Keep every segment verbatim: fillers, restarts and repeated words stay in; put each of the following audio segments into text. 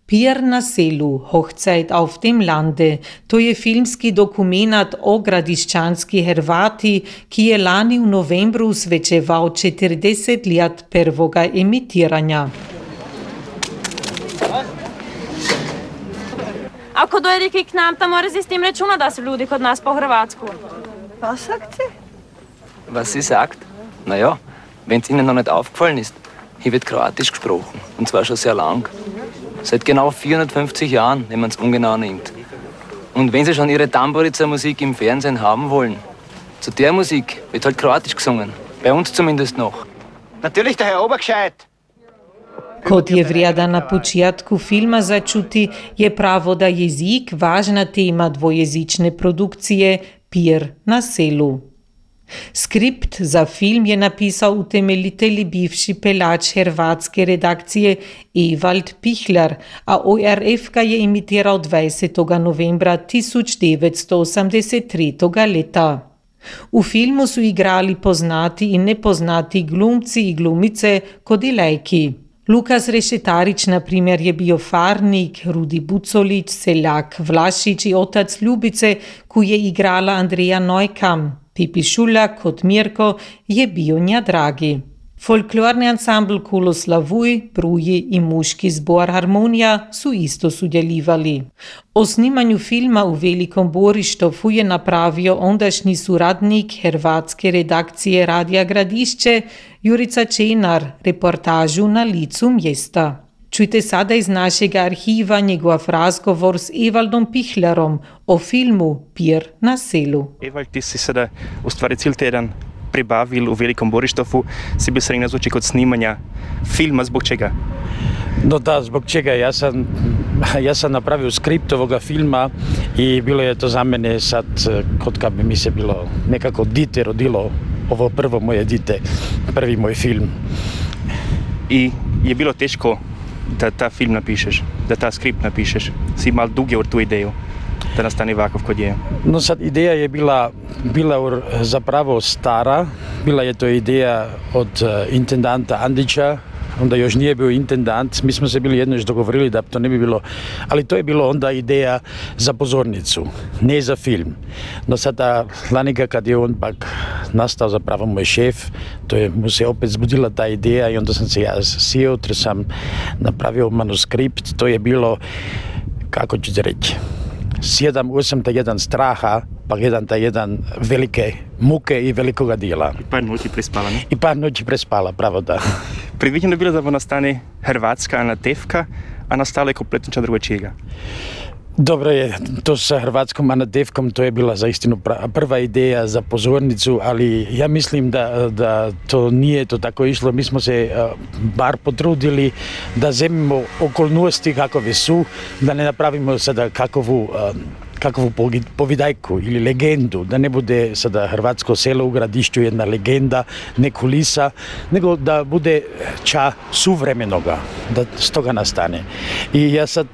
Pir na selu, Hochzeit auf dem lande. To je filmski dokumentat o gradiščanski Hrvati, ki je lani v novembru svečeval četrdeset let prvoga emitiranja. Ako dojde k nám, tam mora si s tim računa, da su ljudi kod nas po Hrvatsku. Was sagt sie? Was sie sagt? Naja, wenn es Ihnen noch nicht aufgefallen ist, hier wird Kroatisch gesprochen. Und zwar schon sehr lang. Seit genau vierhundertfünfzig Jahren, wenn man es ungenau nimmt. Und wenn Sie schon Ihre Tamburica-Musik im Fernsehen haben wollen, zu der Musik wird halt Kroatisch gesungen. Bei uns zumindest noch. Natürlich der Herr Obergescheit. Kot je vrijeda na početku filma začuti, je pravo da jezik važna tema dvojezične produkcije Pir na selu. Skript za film je napisal utemeljitelj bivši pelač hrvatske redakcije Evald Pihlar, a O R F ga je imitiral dvajsetega novembra tisoč devetsto osemdeset tretjega leta. V filmu so igrali poznati in nepoznati glumci in glumice kot delajki. Lukas Rešetarič, na primer, je bil farnik, Rudi Bucolić, seljak Vlašić in otac Ljubice, ko je igrala Andreja Neukam. Pipi Šuljak kot Mirko je bil nja dragi. Folklorni ansambl Kuloslavuj, Bruji in muški zbor Harmonija so isto sodelovali. O snimanju filma v Velikom Borištovu je napravil ondašnji suradnik hrvatske redakcije Radija Gradišče Jurica Čenar reportažu na licu mjesta. Čujte sada iz našega arhiva njegov razgovor s Evaldom Pihlarom o filmu Pir na selu. Evald, ti si sada u stvari cijel teden pribavil u Velikom Borištovu, si bil srednja zvuči kod snimanja filma, zbog čega? No da, zbog čega. Ja sam, ja sam napravio skript ovoga filma i bilo je to za mene sad, kod kad bi mi se bilo nekako dite rodilo, ovo prvo moje dite, prvi moj film. I je bilo teško da ta film napišeš, da ta skript napišeš, si imao duge u tu ideju da nastane ovakav kod je? No sad ideja je bila, bila zapravo stara, bila je to ideja od uh, intendanta Andića, onda još nije bio intendant, mi smo se bili jedno još dogovorili da to ne bi bilo, ali to je bilo onda ideja za pozornicu, ne za film. No sada lanika kad je on pak nastao zapravo moj šef, to je mu se opet zbudila ta ideja i onda sam se ja sjeo, jer sam napravio manuskript, to je bilo, kako ću ti reći, sedam, osam ta jedan straha, pa jedan ta jedan velike muke i velikoga dijela. I par noći prespala, ne? I par noći prespala, pravo da. Predviđeno je bilo da bo nastane hrvatska anatevka, a nastala je kompletno drugačijega. Dobro je, to sa hrvatskom anatevkom, to je bila zaistinu prva ideja za pozornicu, ali ja mislim da, da to nije to tako išlo. Mi smo se uh, bar potrudili da zemimo okolnosti kakove su, da ne napravimo sada kakovu uh, kakvu povidajku ili legendu, da ne bude sada hrvatsko selo u Gradišću jedna legenda, ne kulisa, nego da bude ča suvremenoga, da s toga nastane. I ja sad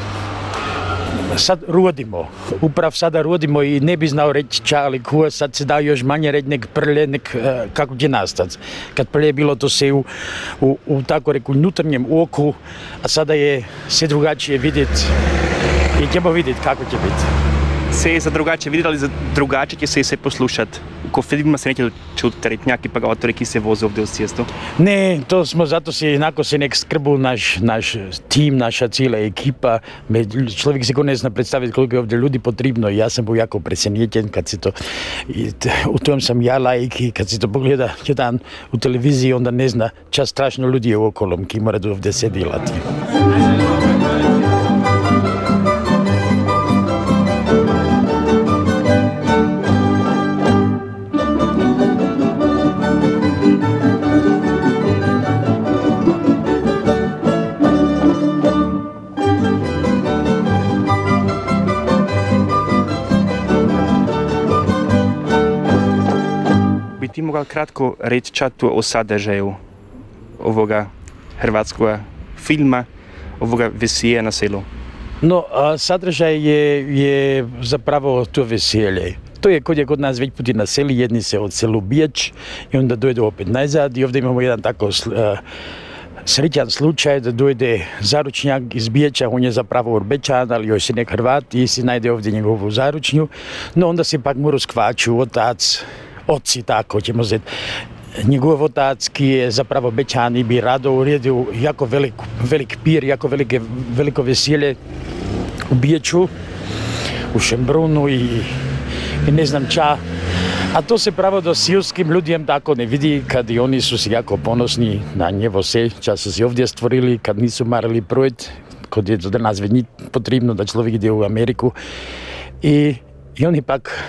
sad rodimo, uprav sada rodimo i ne bi znao reći ča, ali kuo sad se da još manje reći nek prlje, nek uh, kako će nastati. Kad prlje je bilo to se u, u, u tako reku nutarnjem oku, a sada je sve drugačije vidjeti i ćemo vidjeti kako će biti. Se je za drugačije vidjeti, ali za drugačije će se i se poslušati. Ko filmima se neće čuti retnjaki pa autori ki se voze ovdje u svijestu? Ne, to smo zato se jednako se nek skrbu naš, naš tim, naša cijela ekipa. Človek si ko ne zna predstaviti koliko je ovdje ljudi potrebno. Ja sam bio jako presenjeten kad se to, i u tom sam ja laik i kad se to pogleda jedan u televiziji, onda ne zna čas strašno ljudi je okolom ki mora ovdje se delati. Ti mogao kratko reći čatu o sadržaju ovoga hrvatskog filma, ovoga veselja na selu? No, a sadržaj je, je zapravo to veselje. To je kod je kod nas već puti na seli, jedni se od selu bijač i onda dojdu opet nazad i ovdje imamo jedan tako uh, srećan slučaj da dojde zaručnjak iz Bijeća, on je zapravo Urbečan, ali još je nek Hrvat i si najde ovdje njegovu zaručnju, no onda se pak mu raskvaču otac, oci tako ćemo zeti. Njegov otac, ki je zapravo Bečan i bi rado uredio jako velik, velik pir, jako velike, veliko veselje u Bijeću, u Šembrunu i, i ne znam ča. A to se pravo do silskim ljudjem tako ne vidi, kad i oni su si jako ponosni na njevo se, ča su si ovdje stvorili, kad nisu marali projekt, kod je do nas već potrebno da človek ide u Ameriku. I, i oni pak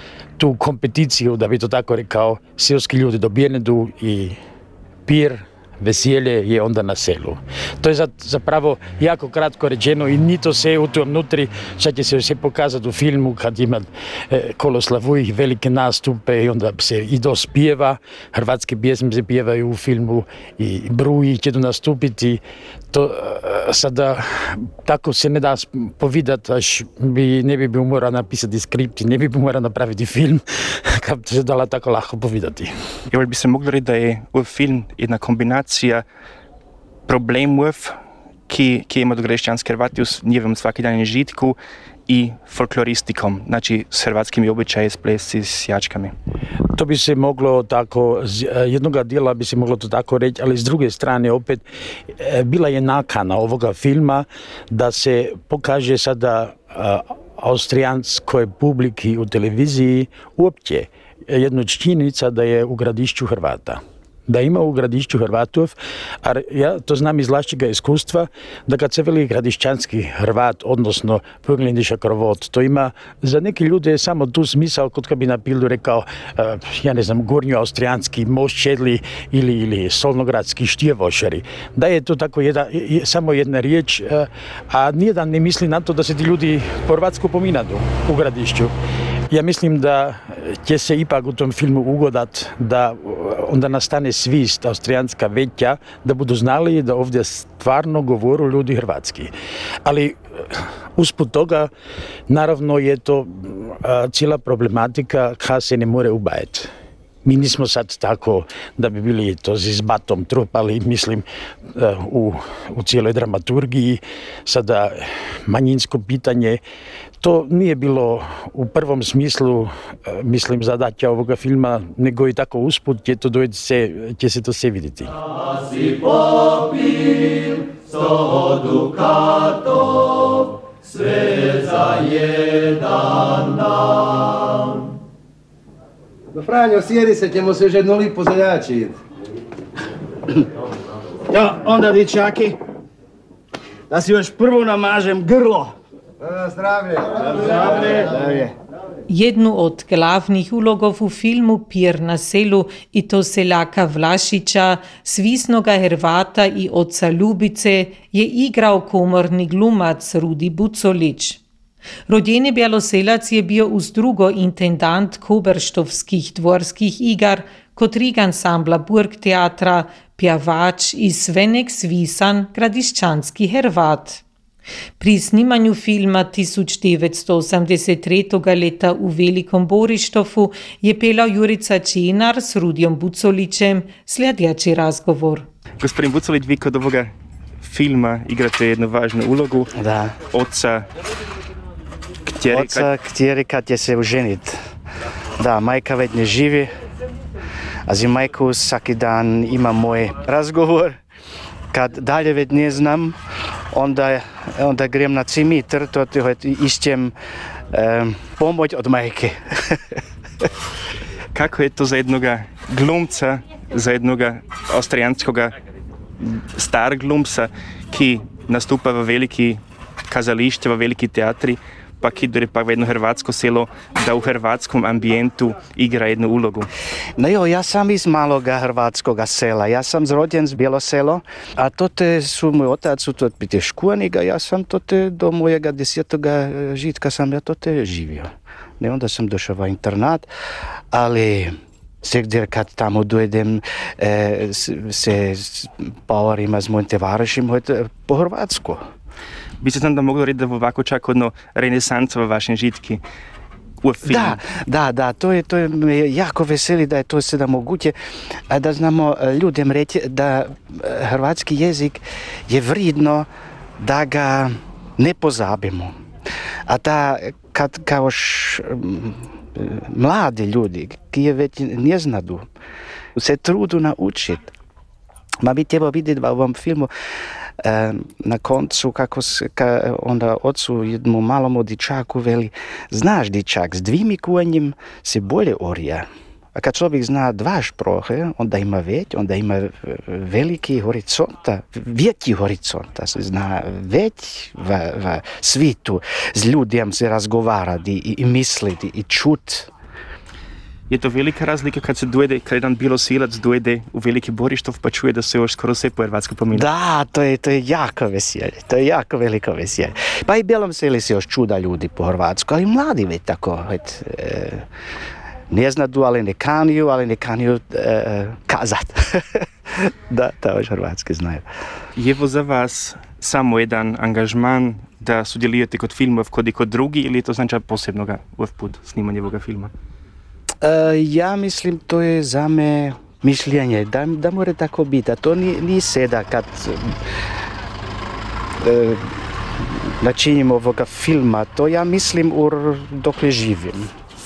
tu kompeticiju, da bi to tako rekao, selski ljudi dobijenedu i pir, veselje je onda na selu. To je zapravo jako kratko rečeno i ni to se u tom nutri, sad će se sve pokazati u filmu kad ima e, Koloslavujih velike nastupe i onda se i dospjeva, hrvatske pjesme se pjevaju u filmu i bruji će tu nastupiti. To e, sada tako se ne da povidati, až bi, ne bi bi morao napisati skript i ne bi bi morao napraviti film, kad se dala tako lahko povidati. Jel bi se moglo reći da je u film jedna kombinacija problemov, ki, ki ima grešćanski Hrvati u njihovom svakidanjem žitku i folkloristikom, znači s hrvatskim običaji, s plesci, s jačkami. To bi se moglo tako, z jednoga dijela bi se moglo to tako reći, ali s druge strane opet bila je nakana ovoga filma da se pokaže sada austrijanskoj publiki u televiziji uopće jedna činjenica da je u gradišću Hrvata. Da ima u gradišću Hrvatov, a ja to znam iz vlastitega iskustva, da kad se veli gradišćanski Hrvat, odnosno pogledniša krovod, to ima za neke ljude samo tu smisao, kot kad bi na pilu rekao, uh, ja ne znam, gornjoaustrijanski moščedli ili, ili solnogradski štjevošari. Da je to tako jedna, je, samo jedna riječ, uh, a nijedan ne misli na to da se ti ljudi po hrvatsku pominadu u gradišću. Ja mislim da će se ipak u tom filmu ugodat da onda nastane svist austrijanska veća, da budu znali da ovdje stvarno govoru ljudi hrvatski. Ali usput toga, naravno je to a, cijela problematika koja se ne more ubajati. Mi nismo sad tako da bi bili to s izbatom trupali, mislim, u, u cijeloj dramaturgiji. Sada manjinsko pitanje, to nije bilo u prvom smislu, mislim, zadaća ovoga filma, nego i tako usput će, to dojde se, će se to sve vidjeti. Da si popil sto dukatov, sve za jedan dan. No Franjo, sjedi se, ćemo se još jednu lipu zaljačiti. Ja, onda dičaki, da si još prvo namažem grlo. Zdravlje. Zdravlje. Zdravlje. Jednu od glavnih ulogov u filmu Pir na selu, i to seljaka Vlašića, svisnoga Hrvata i oca Ljubice, je igrao komorni glumac Rudi Bucolić. Rodjeni Bjeloselac je bio uz drugo intendant koberštovskih dvorskih igar, kot rig ansambla Burgteatra, pjavač i svenek svisan gradišćanski Hrvat. Pri snimanju filma tisoč devetsto osemdeset tretjega leta u Velikom Borištovu je pelao Jurica Čenar s Rudijom Bucolićem sljedeći razgovor. Gospodin Bucolić, vi kod ovoga filma igrate jednu važnu ulogu. Da. Oca ktjeri. Oca ktjeri kad je se uženit. Da, majka već ne živi, a za majku svaki dan ima moj razgovor. Kad dalje već ne znam, onda, onda grem na cimitr, to išćem eh, pomoć od majke. Kako je to za jednoga glumca, za jednoga austrijanskoga star glumca, ki nastupa v veliki kazališče, v veliki teatri, pa ki dore pa v jedno hrvatsko selo, da u hrvatskom ambijentu igra jednu ulogu? No jo, ja sam iz maloga hrvatskoga sela. Ja sam zrođen z Bjeloselo, a tote su moj otac su to pite škuaniga, ja sam tote do mojega desetoga žitka sam ja tote živio. Ne, onda sam došao v internat, ali svegdje kad tamo dojedem e, se s pavarima z mojim tovarišem po hrvatsko. Bi se tam da moglo reći da v ovako čak odno renesanca v vašem žitki. u filmu. Da, da, da, to je, to je me jako veseli da je to sada moguće, a da znamo ljudem reći da hrvatski jezik je vridno da ga ne pozabimo. A da kad kao š, mladi ljudi, ki već ne znadu, se trudu naučiti. Ma bi trebao vidjeti u ovom filmu e, na koncu kako se, ka, onda ocu jednu malom dičaku veli, znaš dičak, s dvimi kuvanjem se bolje orija. A kad čovjek zna dva šprohe, onda ima već, onda ima veliki horizonta, veći horizonta, se zna već v, v svitu, s ljudem se razgovarati i, i misliti i čut. Je to velika razlika kad se dojde, kad jedan Bjelosilac dojde u Veliki Borištov pa čuje da se još skoro sve po hrvatsko pominje? Da, to je, to je jako veselje, to je jako veliko veselje. Pa i Bjelom Seli se još čuda ljudi po hrvatsko, ali mladi već tako, već, e, ne znadu, ali ne kaniju, ali ne kaniju e, kazat. da, da još hrvatski znaju. Je vo za vas samo jedan angažman da sudjelujete kod filmov kod i kod drugi ili je to znači posebnoga put snimanje ovoga filma? Uh, ja mislim to je za me mišljenje, da, da mora tako biti, a to ni, ni seda kad uh, načinim ovoga filma, to ja mislim ur dokle živim.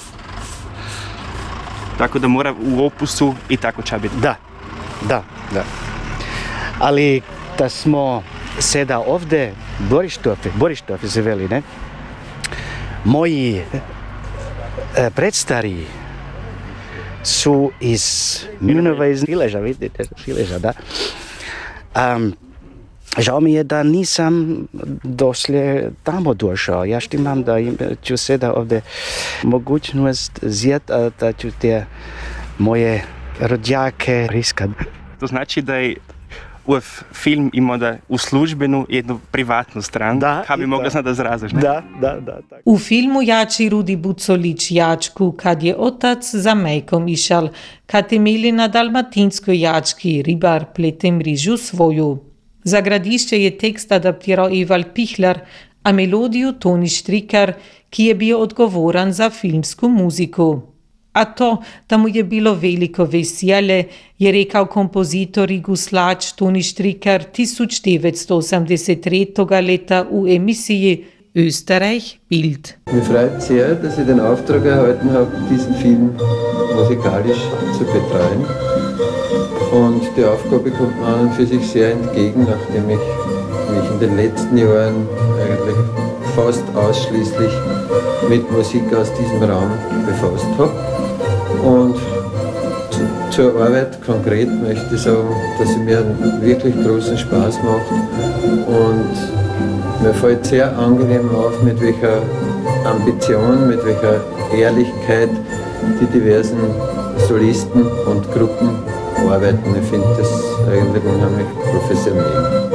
Tako da mora u opusu i tako će biti? Da, da, da. Ali da smo seda ovdje, Borištofi, Borištofi se veli, ne? Moji uh, predstari su iz Münova, iz Fileža, vidite, Fileža, da. Um, žao mi je da nisam doslje tamo došao. Ja štimam da im, ću sada ovdje mogućnost zjet, da ću te moje rođake riskat. To znači da je ovaj film ima da u službenu jednu privatnu stranu, da, kaj bi mogla znati da zrazaš, ne? Da, da, da. Tak. U filmu jači Rudi Bucolić jačku kad je otac za majkom išal, kad temelji na dalmatinskoj jački ribar plete mrižu svoju. Za gradišče je tekst adaptirao Evald Pichler, a melodiju Toni Štrikar, ki je bil odgovoran za filmsku muziku. A to, da mu je bilo veliko veselje, je rekel kompozitor in guslač Toni Štrikar tisoč devetsto osemdeset tretjega leta v emisiji Österreich Bild. Mir freut sehr, dass ich den Auftrag erhalten habe, diesen Film musikalisch zu betreuen. Und die Aufgabe kommt mir an und für sich sehr entgegen, nachdem ich mich in den letzten Jahren eigentlich fast ausschließlich mit Musik aus diesem Raum befasst habe. Und zu, zur Arbeit konkret möchte ich sagen, dass sie mir einen wirklich großen Spaß macht. Und mir fällt sehr angenehm auf, mit welcher Ambition, mit welcher Ehrlichkeit die diversen Solisten und Gruppen arbeiten. Ich finde das eigentlich unheimlich professionell.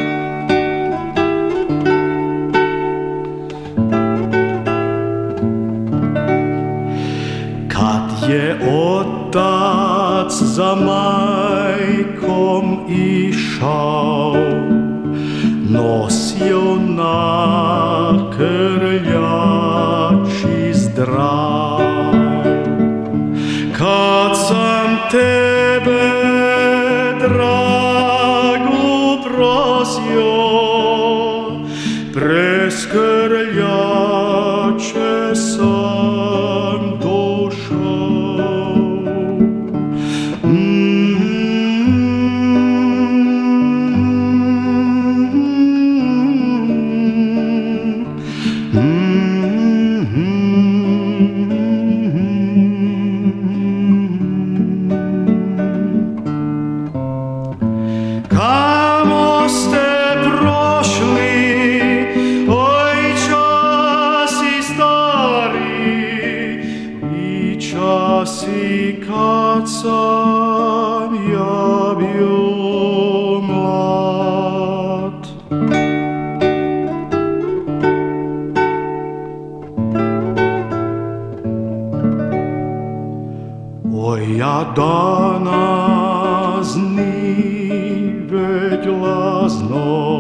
Je otac za majkom išao, nosio na krljači zdrav. Kad sam tebe, dragu, prosio, prez krljače sam došao. Kad sam ja bio mlad. Oj, ja danas ni već lazno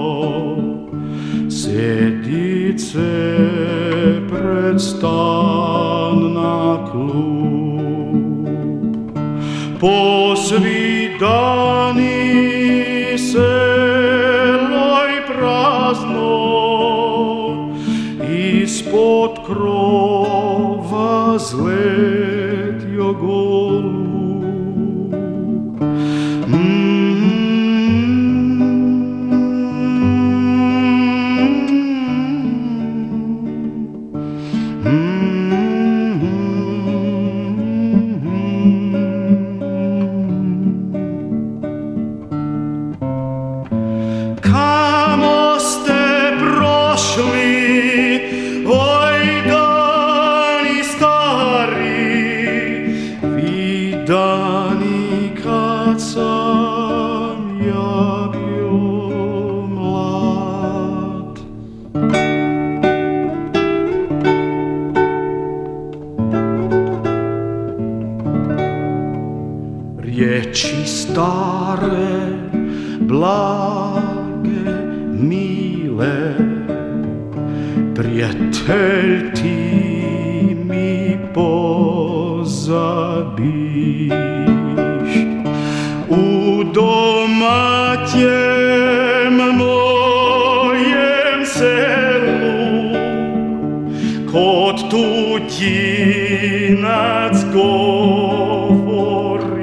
sedit se pred stan dani seloj prazno, ispod krova zletio golub. Riječi stare, blage, mile, prijatelj ti mi pozabiš. U domaćem mojem selu, kod tuđinac govori.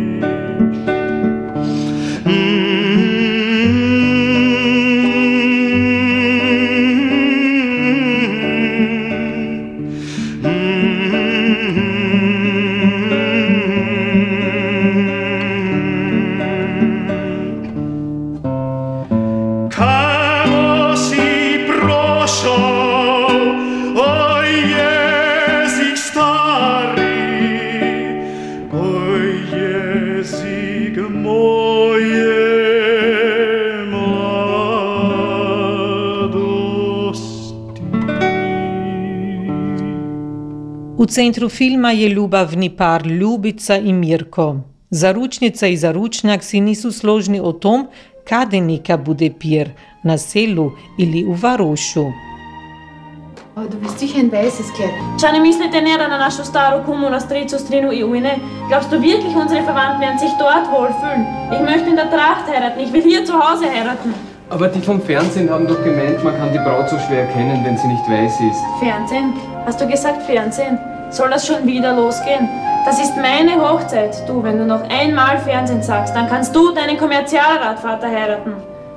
U centru filma je ljubavni par Ljubica i Mirko. Zaručnica i zaručnjak si nisu složni o tom kade neka bude pir, na selu ili u Varošu. Aber du bist sicher ein weißes Kerl. Schau, ne mislite näher na našu staru Kumu, na Stricu, Strinu i Ujne? Glaubst du wirklich, unsere Verwandten werden sich dort wohlfühlen? Ich möchte in der Tracht heiraten, ich will hier zu Hause heiraten. Aber die vom Fernsehen haben doch gemeint, man kann die Braut so schwer erkennen, wenn sie nicht weiß ist. Fernsehen? Hast du gesagt Fernsehen? Soll das schon wieder losgehen? Das ist meine Hochzeit. Du, wenn du noch einmal Fernsehen sagst, dann kannst du deinen Kommerzialradvater heiraten.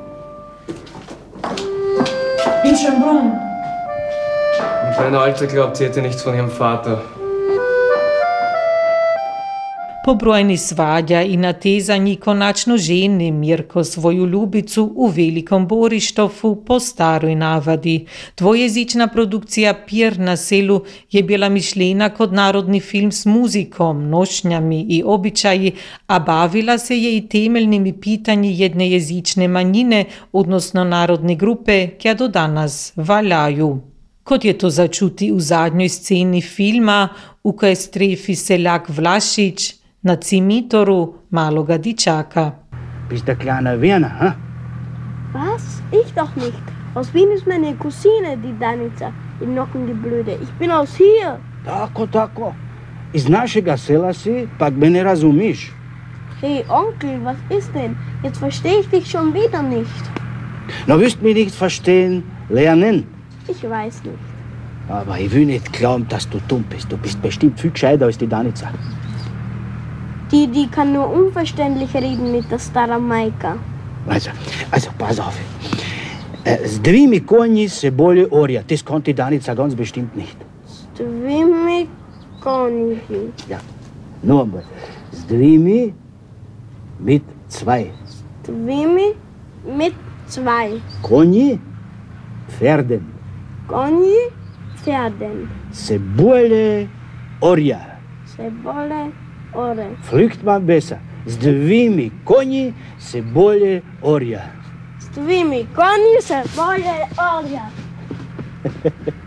In Schönbrunn. Und mein Alter glaubt, sie hätte nichts von ihrem Vater. Po brojni svađa i natezanji konačno ženi Mirko svoju Ljubicu u Velikom Borištofu po staroj navadi. Dvojezična produkcija Pir na selu je bila mišljena kot narodni film s muzikom, nošnjami i običaji, a bavila se je i temeljnimi pitanji jedne jezične manjine, odnosno narodne grupe, kja do danas valjaju. Kot je to začuti v zadnjoj sceni filma, v kojoj strefi seljak Vlašič na cimitoru maloga dičaka. Bist der kleine Werner, ha? Was? Ich doch nicht. Aus Wien ist meine Cousine, die Danica, im Nockengeblöde. Ich bin aus hier. Tako, tako. Iz našega sela si, pak me ne razumiš. Hey, Onkel, was ist denn? Jetzt verstehe ich dich schon wieder nicht. Na, wirst mich nicht verstehen, lernen. Ich weiß nicht. Aber ich will nicht glauben, dass du dumm bist. Du bist bestimmt viel gescheiter als die Danica. Die, die kann nur unverständlich reden mit der Stara Majka. Also, also, pass auf. S dvimi konji se bolje orja. Das kann die Danica ganz bestimmt nicht. S dvimi konji. Ja, nur einmal. S dvimi mit zwei. S dvimi mit zwei. Konji, Pferden. Konji, Pferden. Se bolje orja. Se bolje ore. Fliegt man besser. S dvimi konji se bolje orja. S dvimi konji se bolje orja.